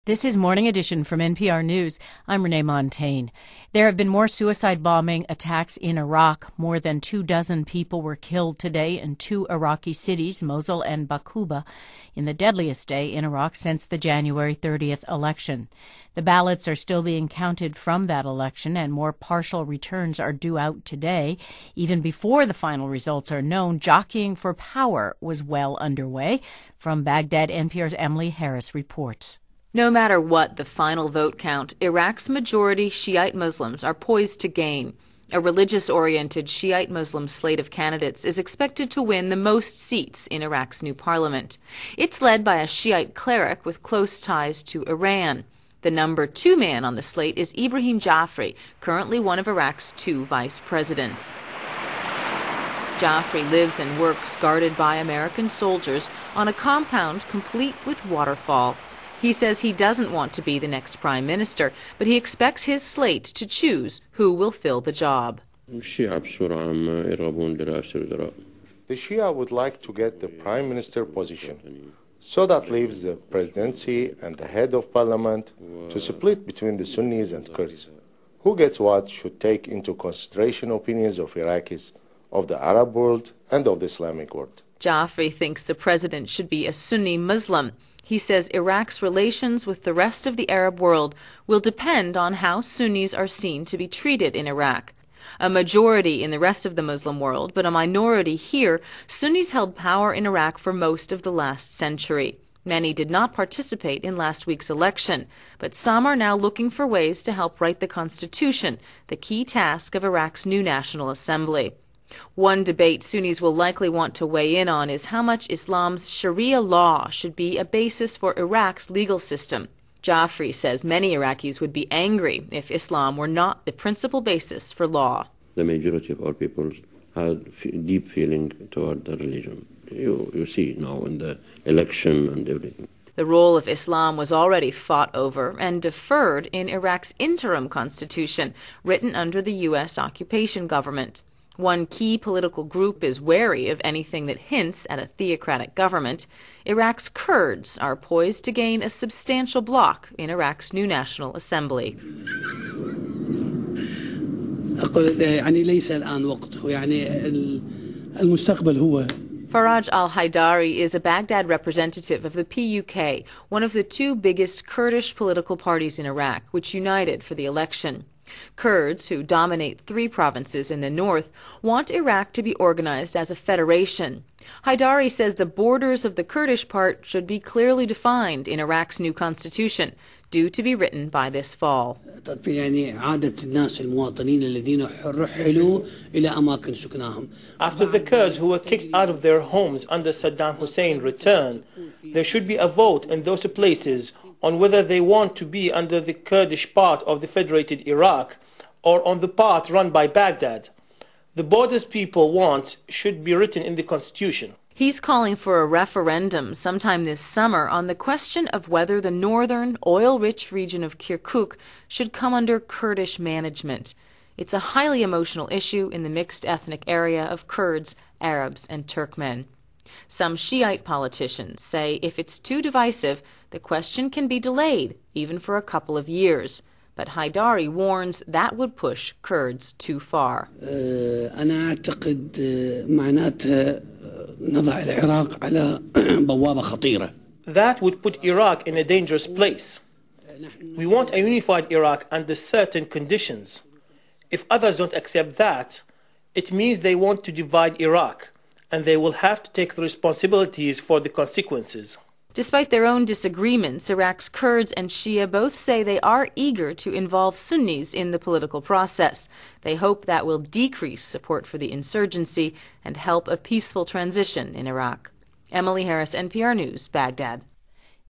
This is Morning Edition from NPR News. I'm Renee Montaigne. There have been more suicide bombing attacks in Iraq. More than 24 people were killed today in two Iraqi cities, Mosul and Baquba, in the deadliest day in Iraq since the January 30th election. The ballots are still being counted from that election, and more partial returns are due out today. Even before the final results are known, jockeying for power was well underway. From Baghdad, NPR's Emily Harris reports. No matter what the final vote count, Iraq's majority Shiite Muslims are poised to gain. A religious-oriented Shiite Muslim slate of candidates is expected to win the most seats in Iraq's new parliament. It's led by a Shiite cleric with close ties to Iran. The number 2 man on the slate is Ibrahim Jafri, currently one of Iraq's 2 vice presidents. Jafri lives and works guarded by American soldiers on a compound complete with waterfall. He says he doesn't want to be the next prime minister, but he expects his slate to choose who will fill the job. The Shia would like to get the prime minister position, so that leaves the presidency and the head of parliament to split between the Sunnis and Kurds. Who gets what should take into consideration opinions of Iraqis, of the Arab world, and of the Islamic world. Jafri thinks the president should be a Sunni Muslim. He says Iraq's relations with the rest of the Arab world will depend on how Sunnis are seen to be treated in Iraq. A majority in the rest of the Muslim world, but a minority here, Sunnis held power in Iraq for most of the last century. Many did not participate in last week's election, but some are now looking for ways to help write the constitution, the key task of Iraq's new National Assembly. One debate Sunnis will likely want to weigh in on is how much Islam's Sharia law should be a basis for Iraq's legal system. Jafri says many Iraqis would be angry if Islam were not the principal basis for law. The majority of our people had deep feeling toward the religion. You see now in the election and everything. The role of Islam was already fought over and deferred in Iraq's interim constitution, written under the U.S. occupation government. One key political group is wary of anything that hints at a theocratic government. Iraq's Kurds are poised to gain a substantial bloc in Iraq's new National Assembly. Faraj al-Haidari is a Baghdad representative of the PUK, one of the 2 biggest Kurdish political parties in Iraq, which united for the election. Kurds, who dominate 3 provinces in the north, want Iraq to be organized as a federation. Haidari says the borders of the Kurdish part should be clearly defined in Iraq's new constitution, due to be written by this fall. After the Kurds who were kicked out of their homes under Saddam Hussein return, there should be a vote in those places on whether they want to be under the Kurdish part of the federated Iraq or on the part run by Baghdad. The borders people want should be written in the constitution. He's calling for a referendum sometime this summer on the question of whether the northern, oil-rich region of Kirkuk should come under Kurdish management. It's a highly emotional issue in the mixed ethnic area of Kurds, Arabs, and Turkmen. Some Shiite politicians say if it's too divisive, the question can be delayed, even for a couple of years. But Haidari warns that would push Kurds too far. That would put Iraq in a dangerous place. We want a unified Iraq under certain conditions. If others don't accept that, it means they want to divide Iraq, and they will have to take the responsibilities for the consequences. Despite their own disagreements, Iraq's Kurds and Shia both say they are eager to involve Sunnis in the political process. They hope that will decrease support for the insurgency and help a peaceful transition in Iraq. Emily Harris, NPR News, Baghdad.